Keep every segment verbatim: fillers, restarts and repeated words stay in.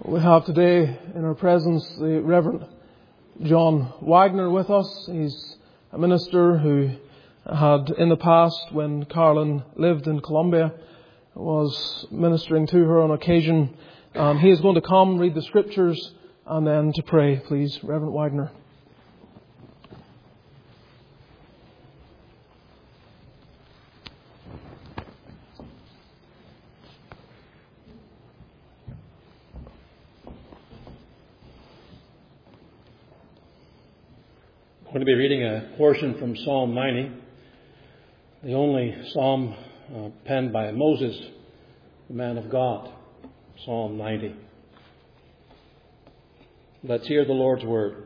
We have today in our presence the Reverend John Wagner with us. He's a minister who had in the past, when Carolyn lived in Colombia, was ministering to her on occasion. Um, he is going to come, read the scriptures, and then to pray. Please, Reverend Wagner. I'm going to be reading a portion from Psalm ninety, the only psalm uh, penned by Moses, the man of God. Psalm ninety. Let's hear the Lord's word.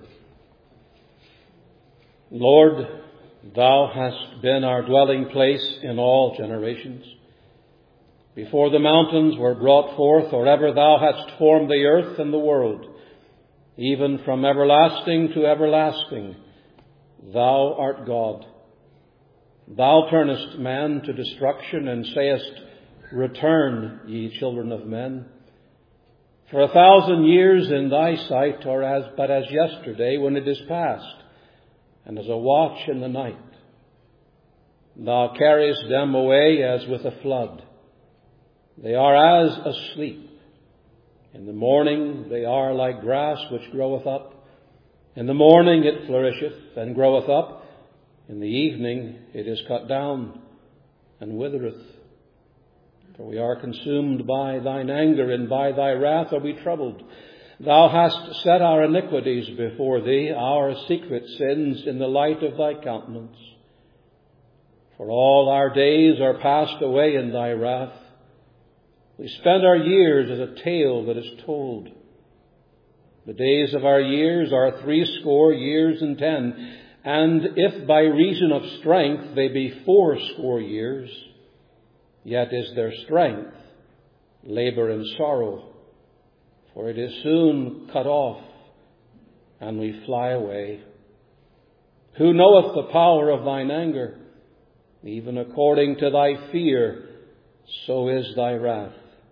Lord, thou hast been our dwelling place in all generations. Before the mountains were brought forth, or ever thou hadst formed the earth and the world, even from everlasting to everlasting, thou art God. Thou turnest man to destruction, and sayest, Return, ye children of men. For a thousand years in thy sight are as but as yesterday when it is past, and as a watch in the night. Thou carriest them away as with a flood. They are as asleep. In the morning they are like grass which groweth up. In the morning it flourisheth and groweth up. In the evening it is cut down and withereth. For we are consumed by thine anger, and by thy wrath are we troubled. Thou hast set our iniquities before thee, our secret sins in the light of thy countenance. For all our days are passed away in thy wrath. We spend our years as a tale that is told. The days of our years are threescore years and ten, and if by reason of strength they be fourscore years, yet is their strength labour and sorrow, for it is soon cut off, and we fly away. Who knoweth the power of thine anger? Even according to thy fear, so is thy wrath.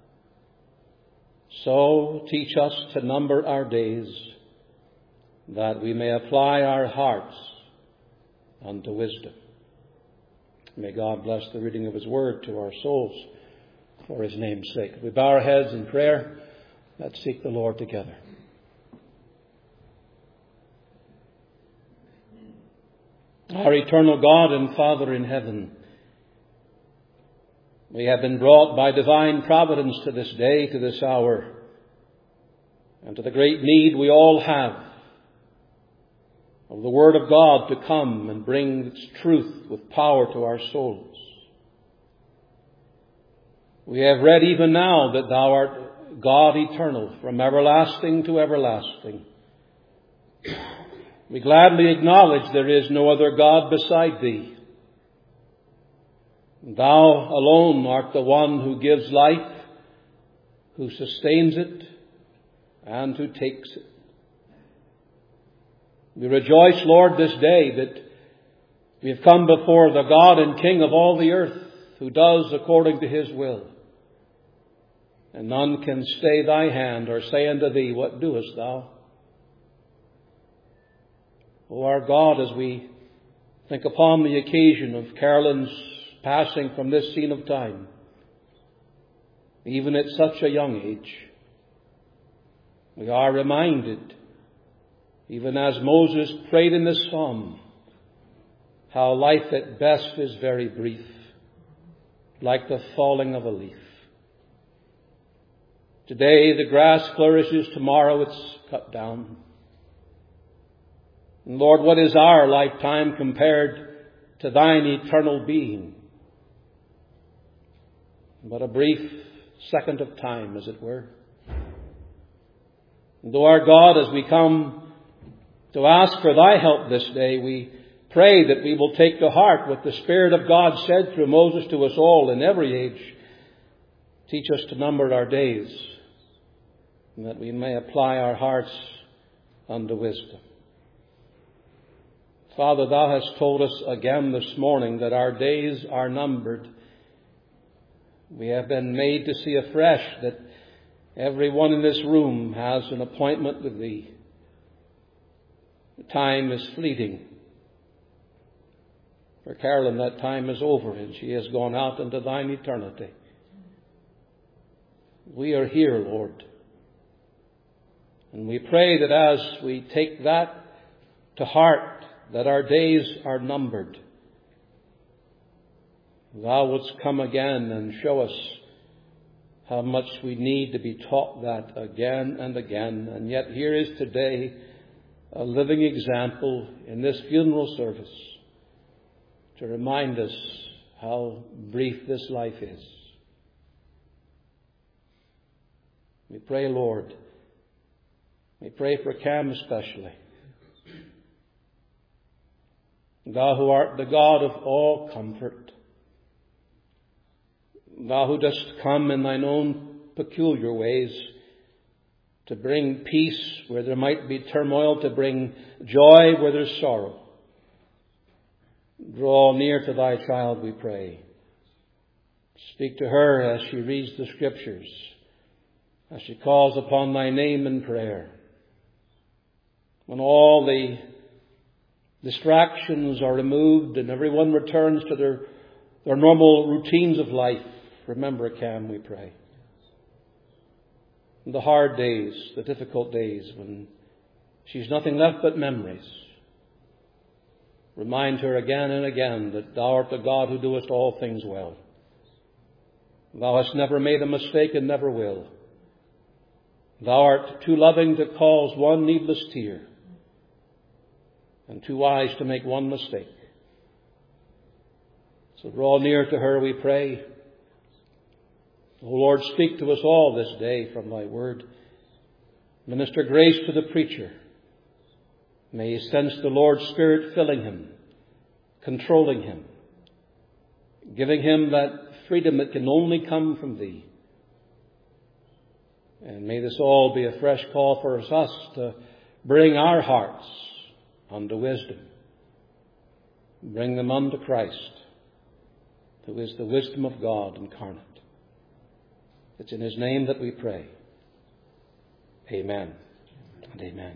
So teach us to number our days, that we may apply our hearts unto wisdom. May God bless the reading of His word to our souls for His name's sake. We bow our heads in prayer. Let's seek the Lord together. Our eternal God and Father in heaven, we have been brought by divine providence to this day, to this hour, and to the great need we all have of the Word of God to come and bring its truth with power to our souls. We have read even now that Thou art God eternal, from everlasting to everlasting. We gladly acknowledge there is no other God beside Thee. Thou alone art the one who gives life, who sustains it, and who takes it. We rejoice, Lord, this day that we have come before the God and King of all the earth, who does according to His will. And none can stay thy hand or say unto thee, What doest thou? O our God, as we think upon the occasion of Carolyn's passing from this scene of time, even at such a young age, we are reminded, even as Moses prayed in this psalm, how life at best is very brief, like the falling of a leaf. Today the grass flourishes, tomorrow it's cut down. And Lord, what is our lifetime compared to thine eternal being? But a brief second of time, as it were. And though our God, as we come to ask for thy help this day, we pray that we will take to heart what the Spirit of God said through Moses to us all in every age. Teach us to number our days, and that we may apply our hearts unto wisdom. Father, thou hast told us again this morning that our days are numbered. We have been made to see afresh that Everyone in this room has an appointment with Thee. The time is fleeting. For Carolyn, that time is over and she has gone out into Thine eternity. We are here, Lord. And we pray that as we take that to heart, that our days are numbered, Thou wouldst come again and show us how much we need to be taught that again and again. And yet here is today a living example in this funeral service to remind us how brief this life is. We pray, Lord, we pray for Cam especially. Thou who art the God of all comfort, Thou who dost come in Thine own peculiar ways to bring peace where there might be turmoil, to bring joy where there's sorrow. Draw near to Thy child, we pray. Speak to her as she reads the Scriptures, as she calls upon Thy name in prayer. When all the distractions are removed and everyone returns to their, their normal routines of life, remember Cam, we pray. The hard days, the difficult days when she's nothing left but memories. Remind her again and again that Thou art the God who doest all things well. Thou hast never made a mistake and never will. Thou art too loving to cause one needless tear and too wise to make one mistake. So draw near to her, we pray. O Lord, speak to us all this day from Thy word. Minister grace to the preacher. May he sense the Lord's Spirit filling him, controlling him, giving him that freedom that can only come from Thee. And may this all be a fresh call for us to bring our hearts unto wisdom. Bring them unto Christ, who is the wisdom of God incarnate. It's in His name that we pray. Amen and amen.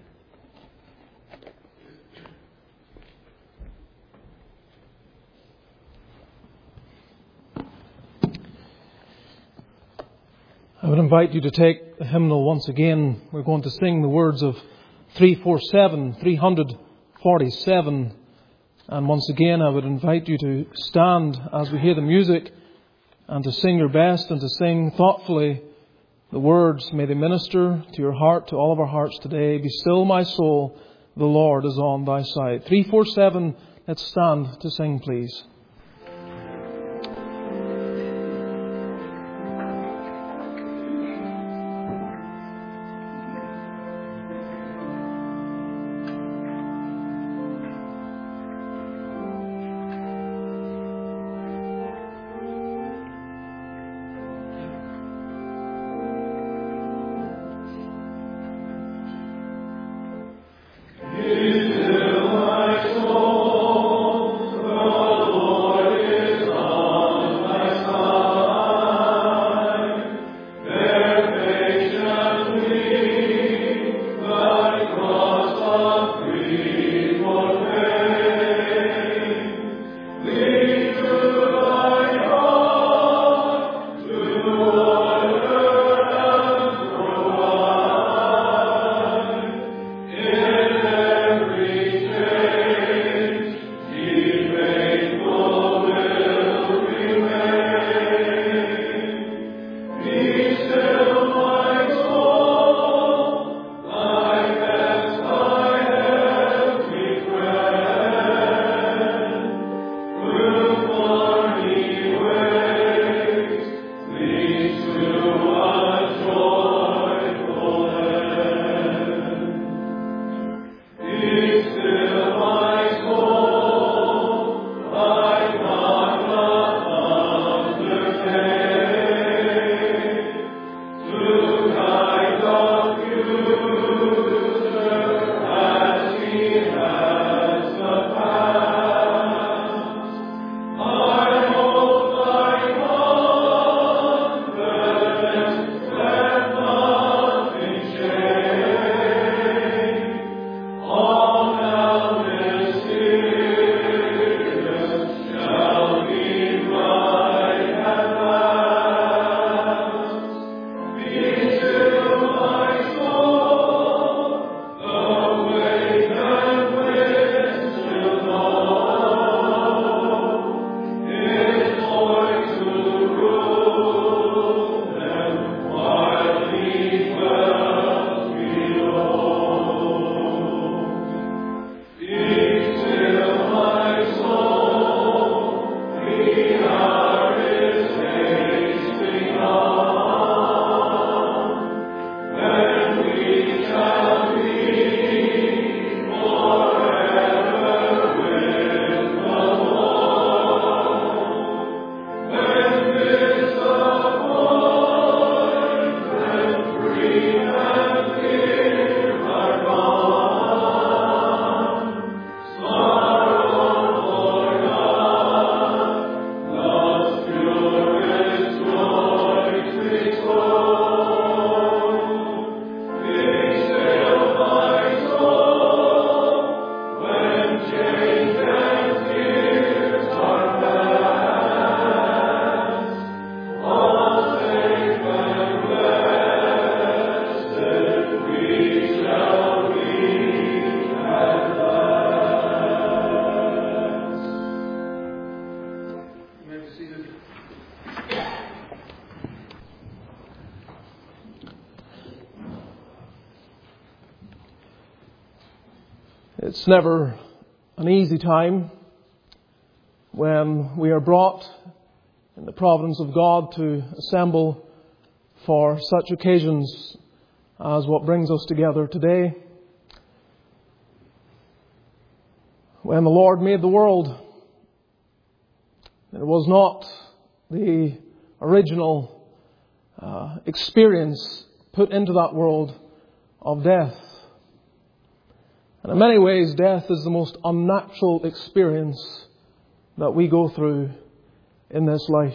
I would invite you to take the hymnal once again. We're going to sing the words of three forty-seven, three forty-seven. And once again, I would invite you to stand as we hear the music and to sing your best and to sing thoughtfully the words. May they minister to your heart, to all of our hearts today. Be still, my soul, the Lord is on thy side. three forty-seven, let's stand to sing, please. It's never an easy time when we are brought in the providence of God to assemble for such occasions as what brings us together today. When the Lord made the world, it was not the original uh, experience put into that world of death. And in many ways, death is the most unnatural experience that we go through in this life.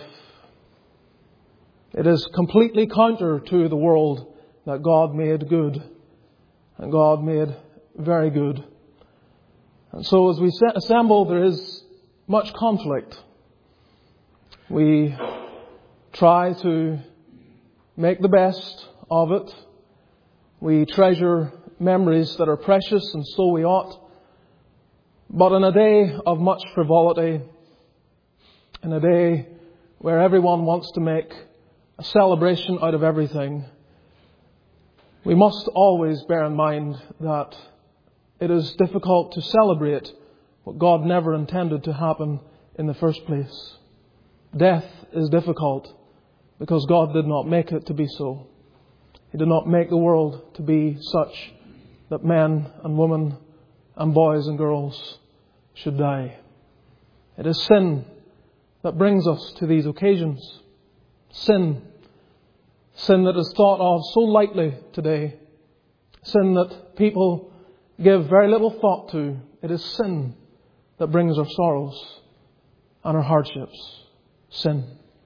It is completely counter to the world that God made good, and God made very good. And so as we assemble, there is much conflict. We try to make the best of it. We treasure memories that are precious, and so we ought. But in a day of much frivolity, in a day where everyone wants to make a celebration out of everything, we must always bear in mind that it is difficult to celebrate what God never intended to happen in the first place. Death is difficult because God did not make it to be so. He did not make the world to be such that men and women and boys and girls should die. It is sin that brings us to these occasions. Sin. Sin that is thought of so lightly today. Sin that people give very little thought to. It is sin that brings our sorrows and our hardships. Sin.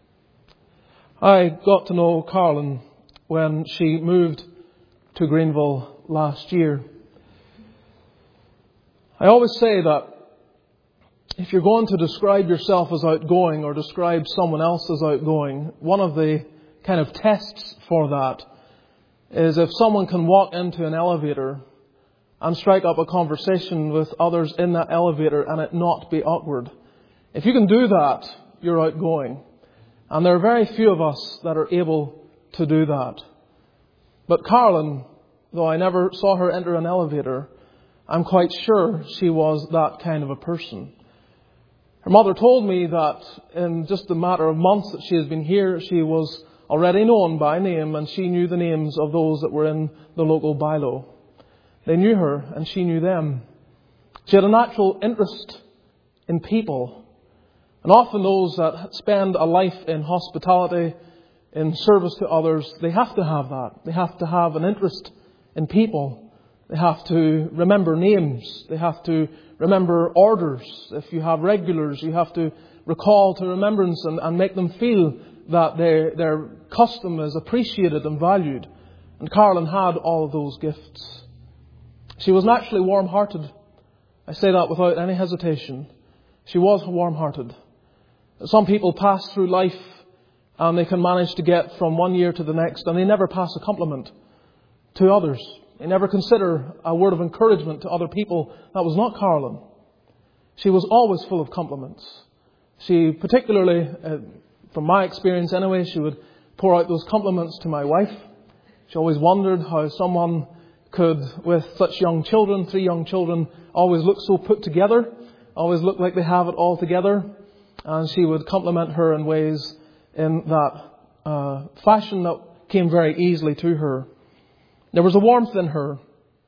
I got to know Carolyn when she moved to Greenville last year. I always say that if you're going to describe yourself as outgoing or describe someone else as outgoing, one of the kind of tests for that is if someone can walk into an elevator and strike up a conversation with others in that elevator and it not be awkward. If you can do that, you're outgoing. And there are very few of us that are able to do that. But Carolyn, though I never saw her enter an elevator, I'm quite sure she was that kind of a person. Her mother told me that in just a matter of months that she has been here, she was already known by name, and she knew the names of those that were in the local bylaw. They knew her and she knew them. She had a natural interest in people. And often those that spend a life in hospitality, in service to others, they have to have that. They have to have an interest in people. They have to remember names. They have to remember orders. If you have regulars, you have to recall to remembrance and, and make them feel that their, their custom is appreciated and valued. And Carolyn had all of those gifts. She was naturally warm-hearted. I say that without any hesitation. She was warm-hearted. Some people pass through life and they can manage to get from one year to the next and they never pass a compliment to others. They never consider a word of encouragement to other people. That was not Carolyn. She was always full of compliments. She particularly, uh, from my experience anyway, she would pour out those compliments to my wife. She always wondered how someone could, with such young children, three young children, always look so put together, always look like they have it all together. And she would compliment her in ways in that uh, fashion that came very easily to her. There was a warmth in her.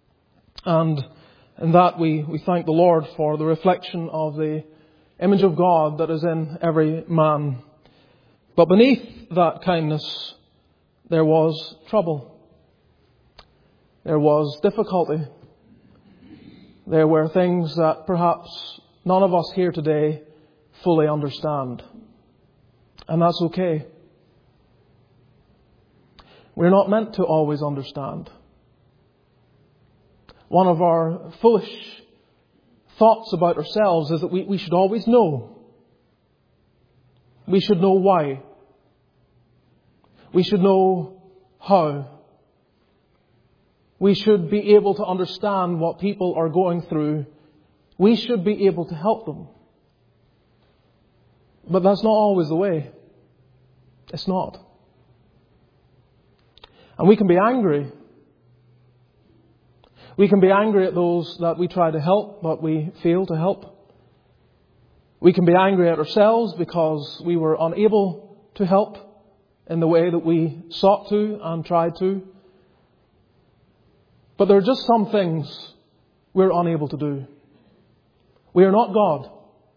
And in that we, we thank the Lord for the reflection of the image of God that is in every man. But beneath that kindness, there was trouble. There was difficulty. There were things that perhaps none of us here today fully understand. And that's okay. We're not meant to always understand. One of our foolish thoughts about ourselves is that we, we should always know. We should know why. We should know how. We should be able to understand what people are going through. We should be able to help them. But that's not always the way. It's not. And we can be angry. We can be angry at those that we try to help, but we fail to help. We can be angry at ourselves because we were unable to help in the way that we sought to and tried to. But there are just some things we're unable to do. We are not God.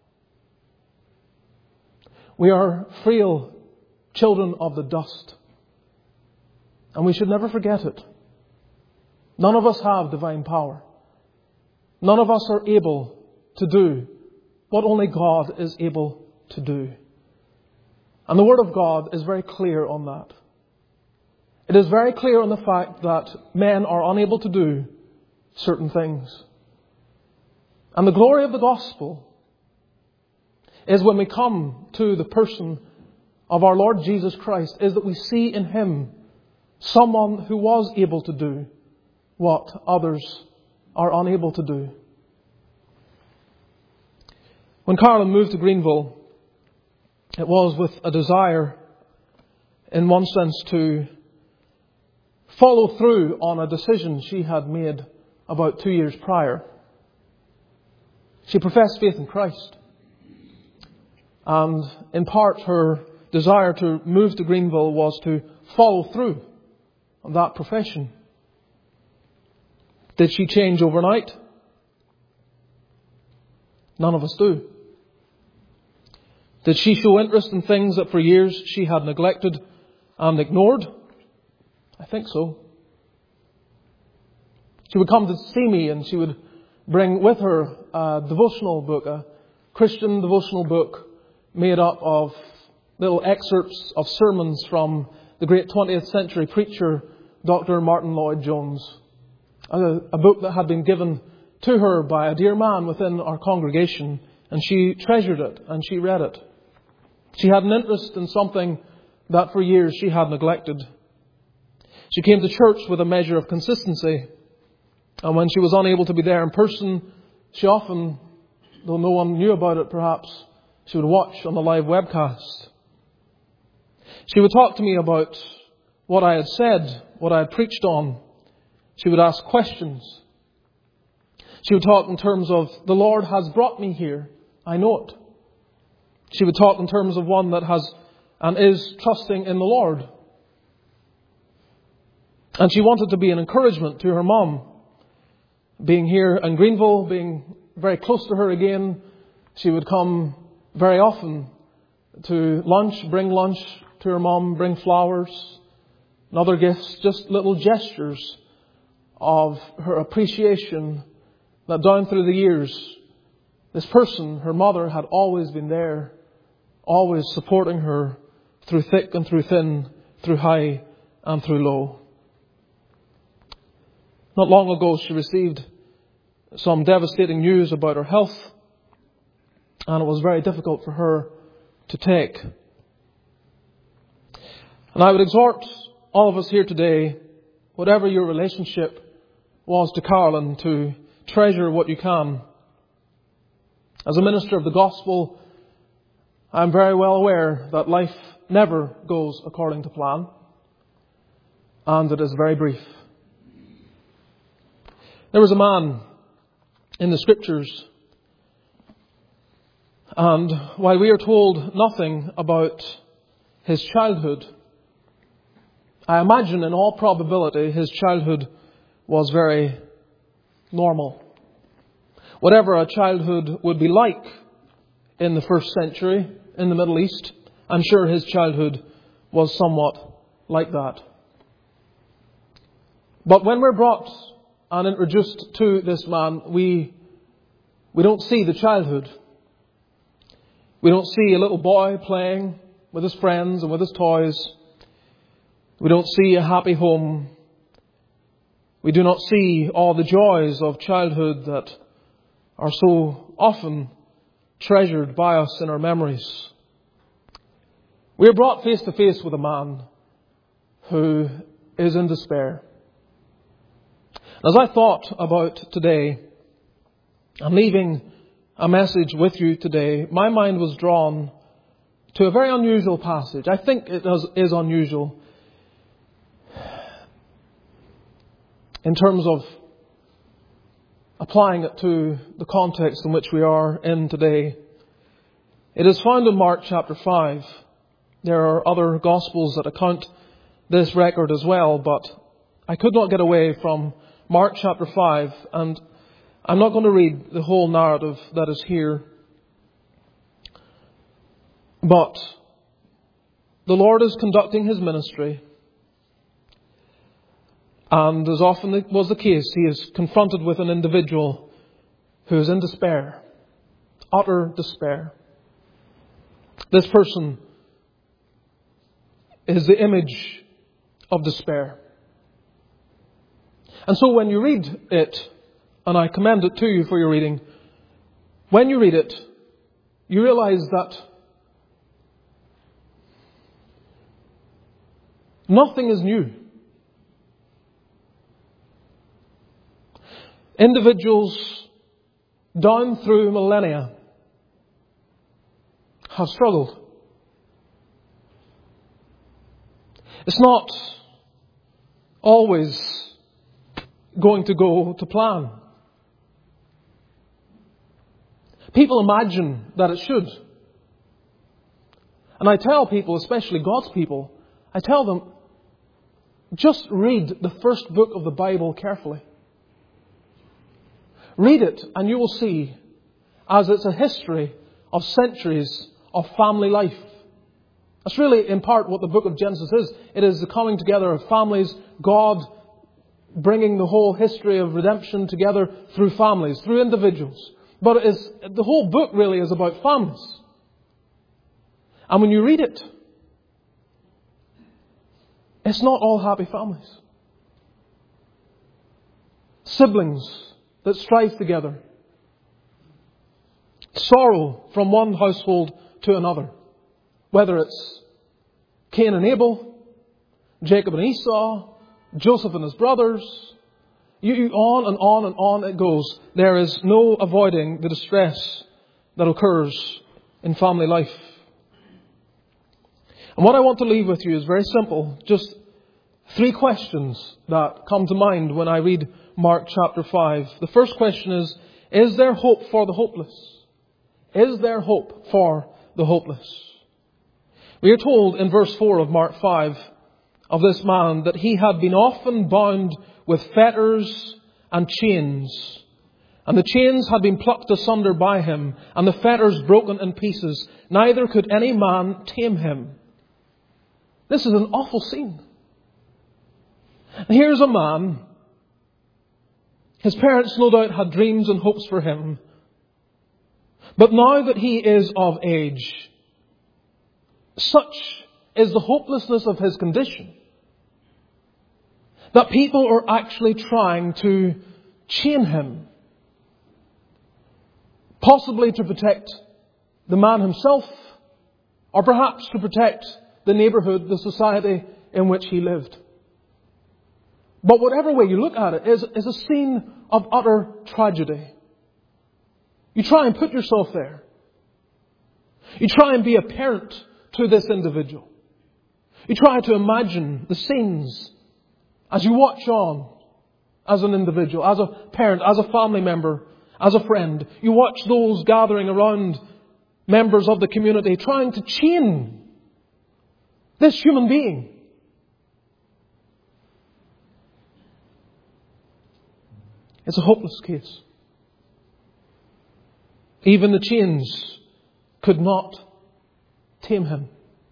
We are frail children of the dust. And we should never forget it. None of us have divine power. None of us are able to do what only God is able to do. And the Word of God is very clear on that. It is very clear on the fact that men are unable to do certain things. And the glory of the gospel is when we come to the person of our Lord Jesus Christ, is that we see in Him someone who was able to do what others are unable to do. When Carolyn moved to Greenville, it was with a desire, in one sense, to follow through on a decision she had made about two years prior. She professed faith in Christ. And in part, her desire to move to Greenville was to follow through on that profession. Did she change overnight? None of us do. Did she show interest in things that for years she had neglected and ignored? I think so. She would come to see me and she would bring with her a devotional book, a Christian devotional book made up of little excerpts of sermons from the great twentieth century preacher, Doctor Martin Lloyd-Jones. A, a book that had been given to her by a dear man within our congregation, and she treasured it and she read it. She had an interest in something that for years she had neglected. She came to church with a measure of consistency, and when she was unable to be there in person, she often, though no one knew about it perhaps, she would watch on the live webcast. She would talk to me about what I had said, what I had preached on. She would ask questions. She would talk in terms of, the Lord has brought me here. I know it. She would talk in terms of one that has and is trusting in the Lord. And she wanted to be an encouragement to her mum. Being here in Greenville, being very close to her again, she would come very often to lunch, bring lunch to her mum, bring flowers and other gifts, just little gestures of her appreciation that down through the years, this person, her mother, had always been there, always supporting her through thick and through thin, through high and through low. Not long ago, she received some devastating news about her health, and it was very difficult for her to take. And I would exhort all of us here today, whatever your relationship was to Carolyn, to treasure what you can. As a minister of the gospel, I'm very well aware that life never goes according to plan, and it is very brief. There was a man in the Scriptures, and while we are told nothing about his childhood, I imagine in all probability his childhood was very normal. Whatever a childhood would be like in the first century in the Middle East, I'm sure his childhood was somewhat like that. But when we're brought and introduced to this man, we we don't see the childhood. We don't see a little boy playing with his friends and with his toys. We don't see a happy home. We do not see all the joys of childhood that are so often treasured by us in our memories. We are brought face to face with a man who is in despair. As I thought about today and leaving a message with you today, my mind was drawn to a very unusual passage. I think it is unusual in terms of applying it to the context in which we are in today. It is found in Mark chapter five. There are other Gospels that account this record as well, but I could not get away from Mark chapter five, and I'm not going to read the whole narrative that is here. But the Lord is conducting His ministry, and as often was the case, He is confronted with an individual who is in despair, utter despair. This person is the image of despair. And so when you read it, and I commend it to you for your reading, when you read it, you realize that nothing is new. Individuals down through millennia have struggled. It's not always going to go to plan. People imagine that it should. And I tell people, especially God's people, I tell them, just read the first book of the Bible carefully. Read it and you will see, as it's a history of centuries of family life. That's really in part what the book of Genesis is. It is the coming together of families, God bringing the whole history of redemption together through families, through individuals. But it is, the whole book really is about families. And when you read it, it's not all happy families. Siblings that strive together. Sorrow from one household to another. Whether it's Cain and Abel, Jacob and Esau, Joseph and his brothers, you, you on and on and on it goes. There is no avoiding the distress that occurs in family life. And what I want to leave with you is very simple. Just three questions that come to mind when I read Mark chapter five. The first question is, is there hope for the hopeless? Is there hope for the hopeless? We are told in verse four of Mark five of this man that he had been often bound with fetters and chains. And the chains had been plucked asunder by him, and the fetters broken in pieces. Neither could any man tame him. This is an awful scene. And here's a man. His parents no doubt had dreams and hopes for him. But now that he is of age, such is the hopelessness of his condition that people are actually trying to chain him. Possibly to protect the man himself, or perhaps to protect the neighbourhood, the society in which he lived. But whatever way you look at it, is, is a scene of utter tragedy. You try and put yourself there. You try and be a parent to this individual. You try to imagine the scenes as you watch on as an individual, as a parent, as a family member, as a friend. You watch those gathering around members of the community trying to chain this human being. It's a hopeless case. Even the chains could not tame him.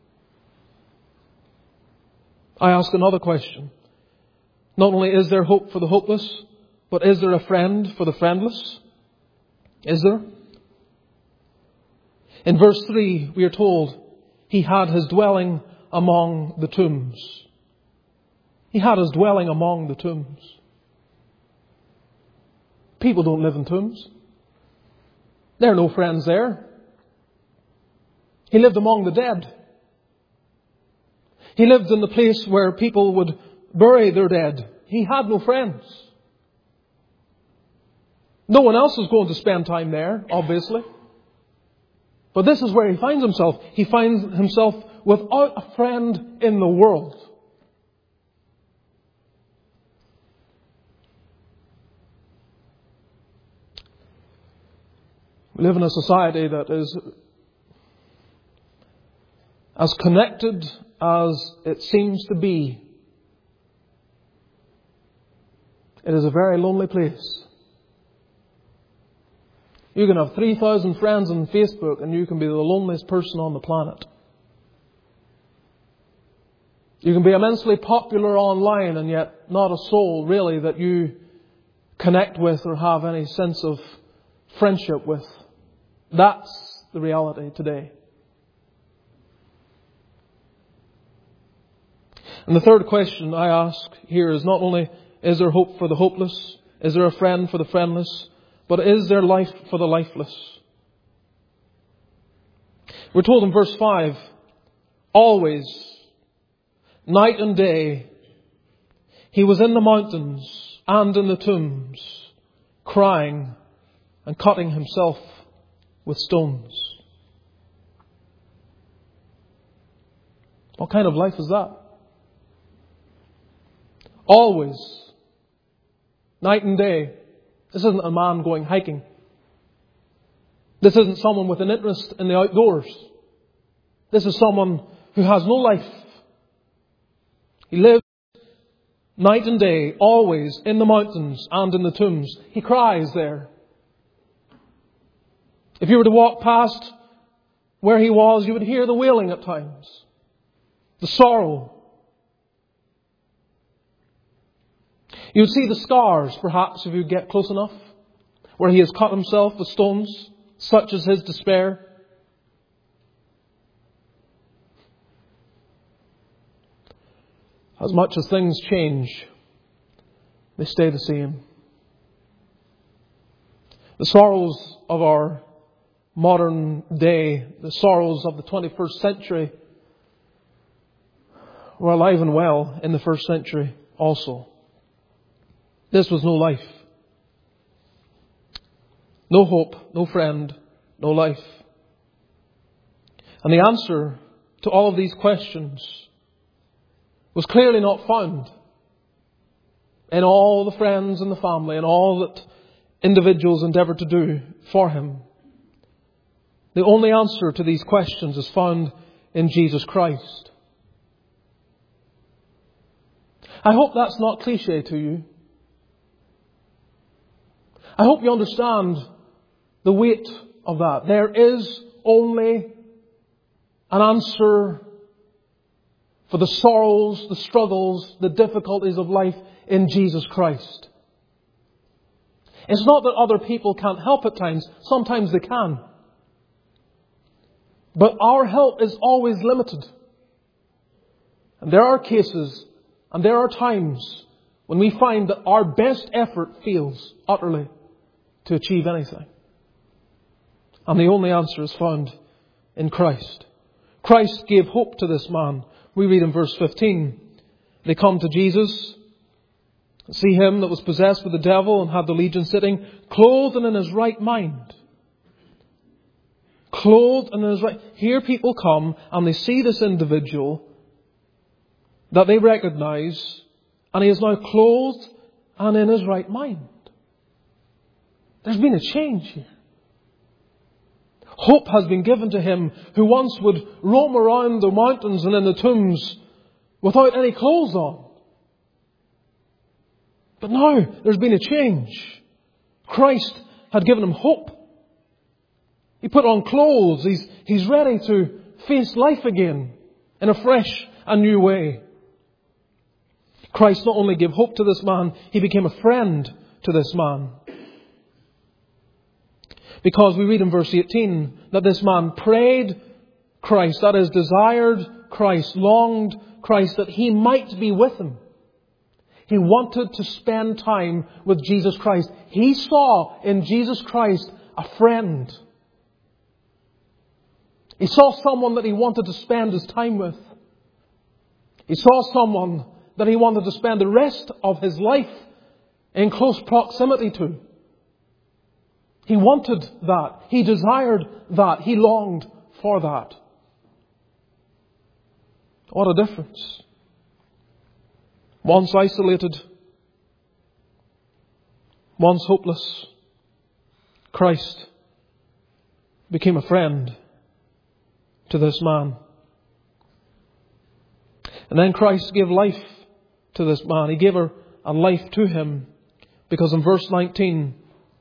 I ask another question. Not only is there hope for the hopeless, but is there a friend for the friendless? Is there? In verse three, we are told he had his dwelling among the tombs. He had his dwelling among the tombs. People don't live in tombs. There are no friends there. He lived among the dead. He lived in the place where people would bury their dead. He had no friends. No one else is going to spend time there, obviously. But this is where he finds himself. He finds himself without a friend in the world. We live in a society that is as connected as it seems to be. It is a very lonely place. You can have three thousand friends on Facebook and you can be the loneliest person on the planet. You can be immensely popular online and yet not a soul really that you connect with or have any sense of friendship with. That's the reality today. And the third question I ask here is not only, is there hope for the hopeless? Is there a friend for the friendless? But is there life for the lifeless? We're told in verse five, always, night and day, he was in the mountains and in the tombs, crying and cutting himself with stones. What kind of life is that? Always, night and day. This isn't a man going hiking. This isn't someone with an interest in the outdoors. This is someone who has no life. He lives night and day, always in the mountains and in the tombs. He cries there. If you were to walk past where he was, you would hear the wailing at times. The sorrow. You would see the scars, perhaps, if you get close enough, where he has cut himself with stones, such as his despair. As much as things change, they stay the same. The sorrows of our modern day, the sorrows of the twenty-first century, were alive and well in the first century also. This was no life. No hope, no friend, no life. And the answer to all of these questions was clearly not found in all the friends and the family and all that individuals endeavoured to do for him. The only answer to these questions is found in Jesus Christ. I hope that's not cliche to you. I hope you understand the weight of that. There is only an answer for the sorrows, the struggles, the difficulties of life in Jesus Christ. It's not that other people can't help at times. Sometimes they can. But our help is always limited. And there are cases and there are times when we find that our best effort fails utterly to achieve anything. And the only answer is found in Christ. Christ gave hope to this man. We read in verse fifteen. They come to Jesus, see him that was possessed with the devil and had the legion sitting, clothed and in his right mind. Clothed and in his right... Here people come and they see this individual that they recognize, and he is now clothed and in his right mind. There's been a change here. Hope has been given to him who once would roam around the mountains and in the tombs without any clothes on. But now there's been a change. Christ had given him hope. He put on clothes. He's, he's ready to face life again in a fresh and new way. Christ not only gave hope to this man, he became a friend to this man. Because we read in verse eighteen that this man prayed Christ, that is, desired Christ, longed Christ, that he might be with him. He wanted to spend time with Jesus Christ. He saw in Jesus Christ a friend. He saw someone that he wanted to spend his time with. He saw someone that he wanted to spend the rest of his life in close proximity to. He wanted that. He desired that. He longed for that. What a difference. Once isolated, once hopeless, Christ became a friend to this man. And then Christ gave life to this man. He gave her a life to him. Because in verse nineteen,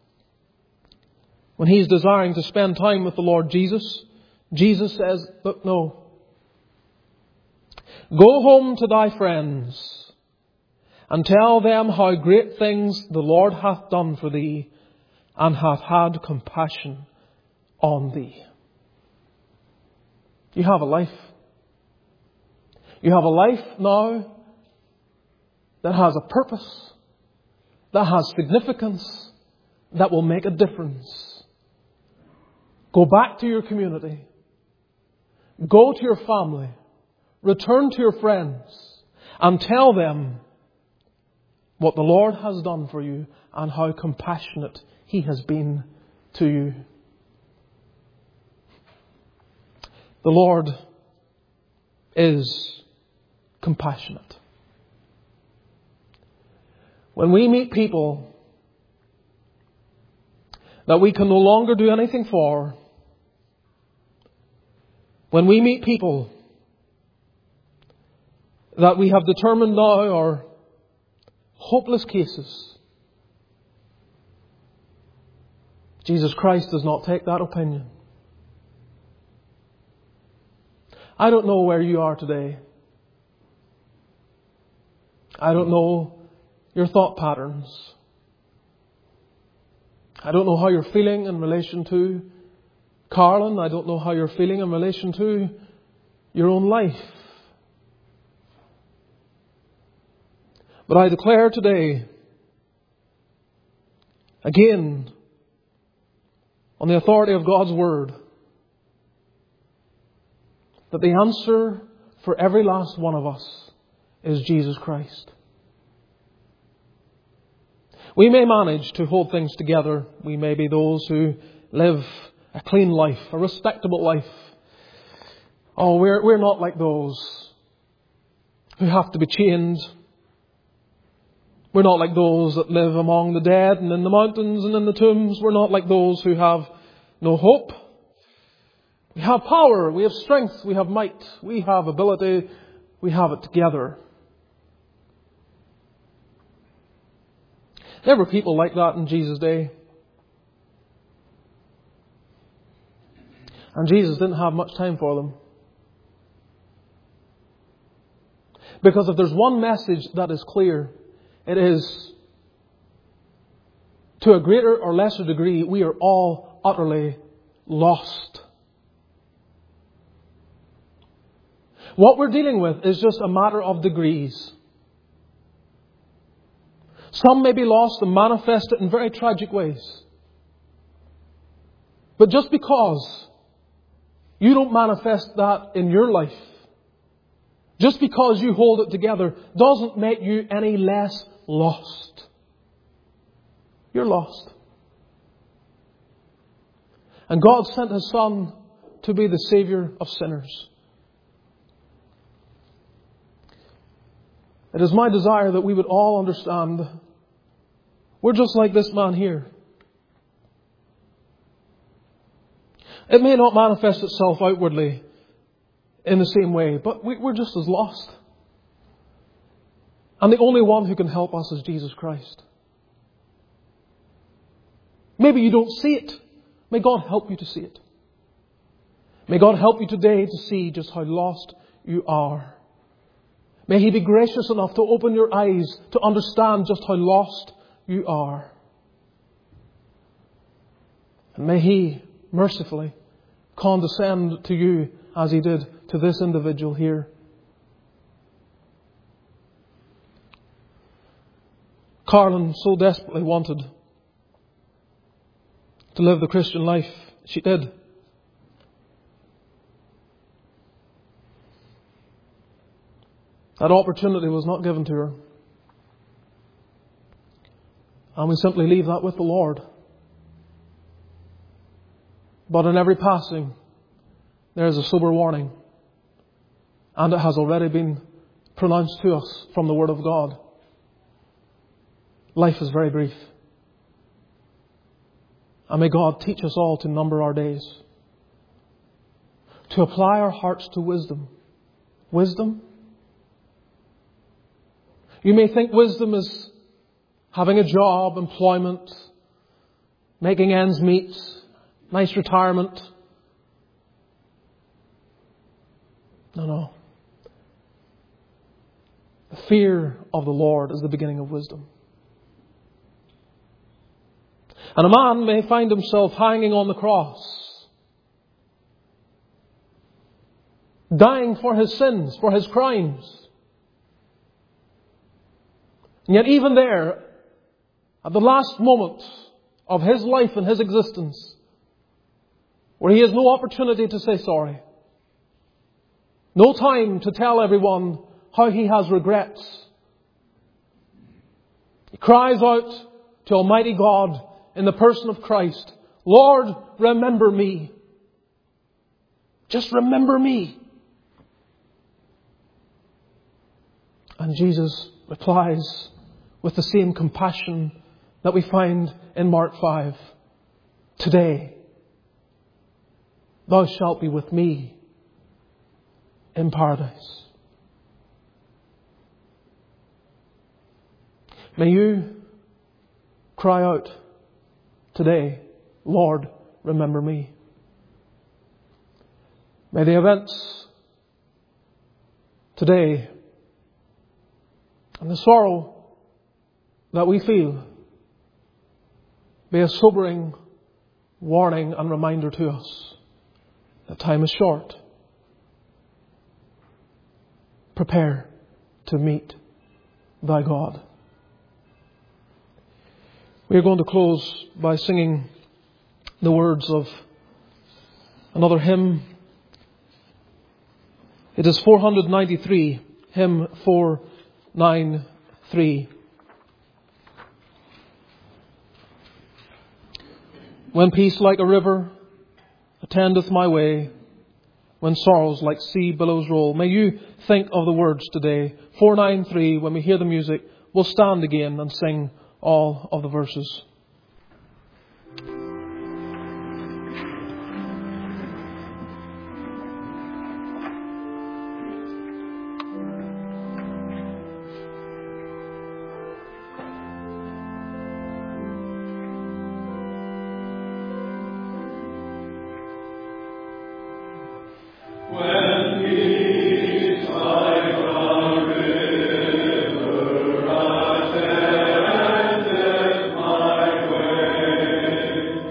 when he's desiring to spend time with the Lord Jesus, Jesus says, look, no. Go home to thy friends and tell them how great things the Lord hath done for thee and hath had compassion on thee. You have a life. You have a life now that has a purpose, that has significance, that will make a difference. Go back to your community. Go to your family. Return to your friends and tell them what the Lord has done for you and how compassionate He has been to you. The Lord is compassionate. When we meet people that we can no longer do anything for, when we meet people that we have determined now are hopeless cases, Jesus Christ does not take that opinion. I don't know where you are today. I don't know your thought patterns. I don't know how you're feeling in relation to Carlin. I don't know how you're feeling in relation to your own life. But I declare today, again, on the authority of God's Word, that the answer for every last one of us is Jesus Christ. We may manage to hold things together. We may be those who live a clean life, a respectable life. Oh, we're, we're not like those who have to be chained. We're not like those that live among the dead and in the mountains and in the tombs. We're not like those who have no hope. We have power, we have strength, we have might, we have ability, we have it together. There were people like that in Jesus' day. And Jesus didn't have much time for them. Because if there's one message that is clear, it is, to a greater or lesser degree, we are all utterly lost. What we're dealing with is just a matter of degrees. Some may be lost and manifest it in very tragic ways. But just because you don't manifest that in your life, just because you hold it together, doesn't make you any less lost. You're lost. And God sent His Son to be the Saviour of sinners. It is my desire that we would all understand we're just like this man here. It may not manifest itself outwardly in the same way, but we're just as lost. And the only one who can help us is Jesus Christ. Maybe you don't see it. May God help you to see it. May God help you today to see just how lost you are. May He be gracious enough to open your eyes to understand just how lost you are. And may He mercifully condescend to you as He did to this individual here. Carlin so desperately wanted to live the Christian life. She did. That opportunity was not given to her. And we simply leave that with the Lord. But in every passing, there is a sober warning. And it has already been pronounced to us from the Word of God. Life is very brief. And may God teach us all to number our days, to apply our hearts to wisdom. Wisdom? You may think wisdom is having a job, employment, making ends meet, nice retirement. No, no. The fear of the Lord is the beginning of wisdom. And a man may find himself hanging on the cross, dying for his sins, for his crimes. And yet even there, at the last moment of his life and his existence, where he has no opportunity to say sorry, no time to tell everyone how he has regrets, he cries out to Almighty God in the person of Christ, Lord, remember me. Just remember me. And Jesus replies with the same compassion that we find in Mark five. Today, thou shalt be with me in paradise. May you cry out today, Lord, remember me. May the events today and the sorrow that we feel be a sobering warning and reminder to us that time is short. Prepare to meet thy God. We are going to close by singing the words of another hymn. It is four ninety-three, hymn four ninety-three. When peace like a river attendeth my way, when sorrows like sea billows roll. May you think of the words today. four ninety-three, when we hear the music, we'll stand again and sing all of the verses. When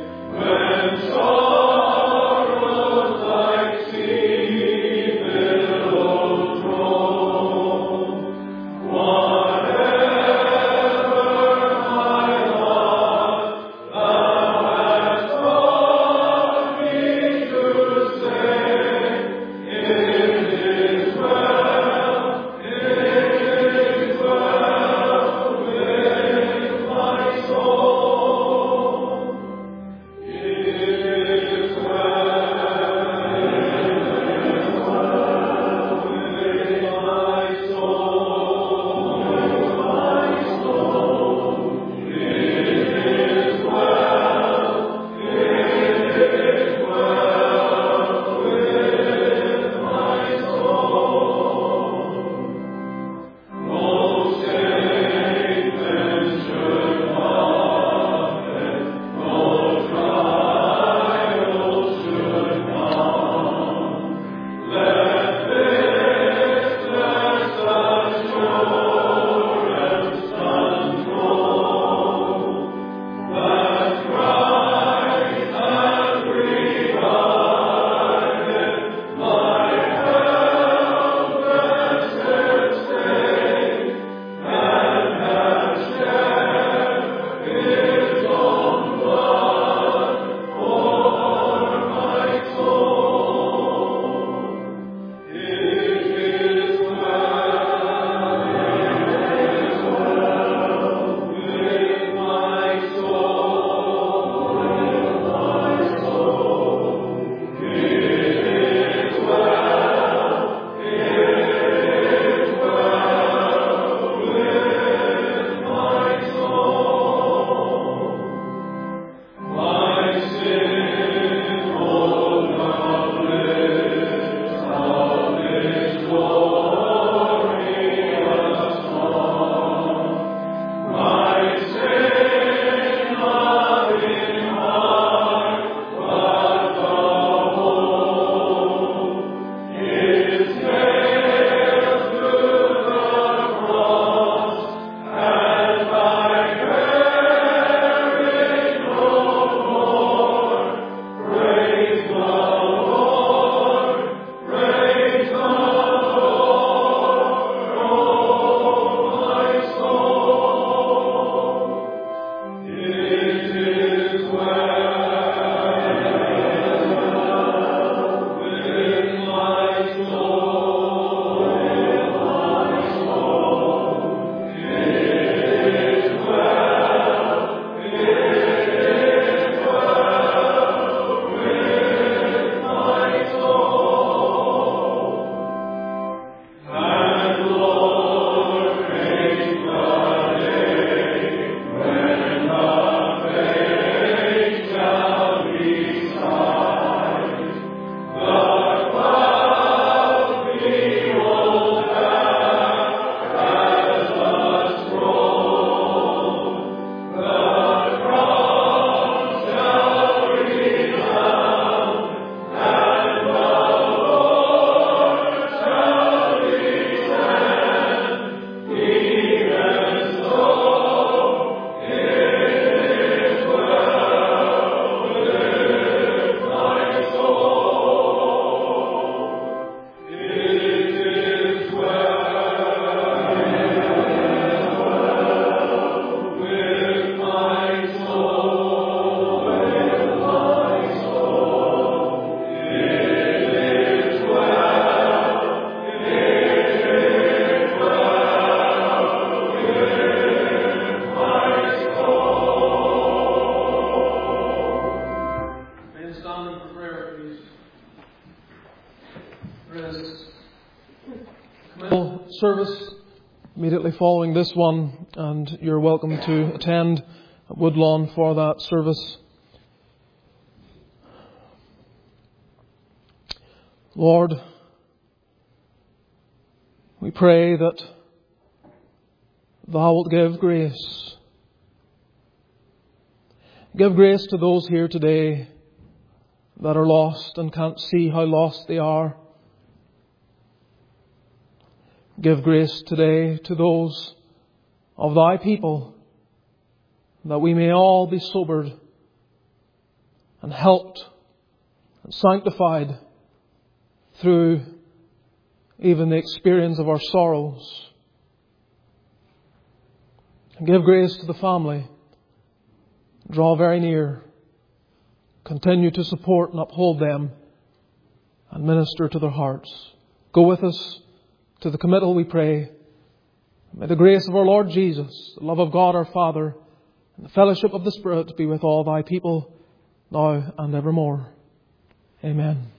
service immediately following this one, and you're welcome to attend at Woodlawn for that service. Lord, we pray that Thou wilt give grace. Give grace to those here today that are lost and can't see how lost they are. Give grace today to those of Thy people, that we may all be sobered and helped and sanctified through even the experience of our sorrows. And give grace to the family. Draw very near. Continue to support and uphold them and minister to their hearts. Go with us to the committal, we pray. May the grace of our Lord Jesus, the love of God our Father, and the fellowship of the Spirit be with all Thy people now and evermore. Amen.